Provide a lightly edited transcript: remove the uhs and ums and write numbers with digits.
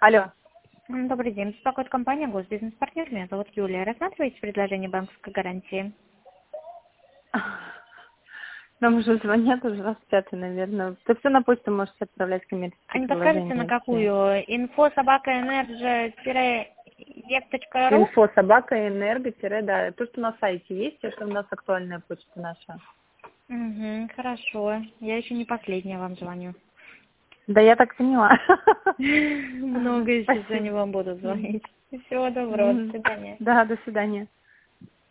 Алло. Добрый день. Беспокоит компания «Госбизнес-партнер». Меня зовут Юлия. Рассматриваете предложение банковской гарантии? Нам уже звонят, уже раз пятый, наверное. Ты все на почту можете отправлять А коммерческие не подскажете, на предложения. какую? info@energy-ек.ру? Info@energo- да. То, что на сайте есть, это у нас актуальная почта наша. Угу, хорошо. Я еще не последняя вам звоню. Да, я так поняла. Много еще Спасибо. звоню вам буду звонить. Всего доброго. До свидания. Да, до свидания.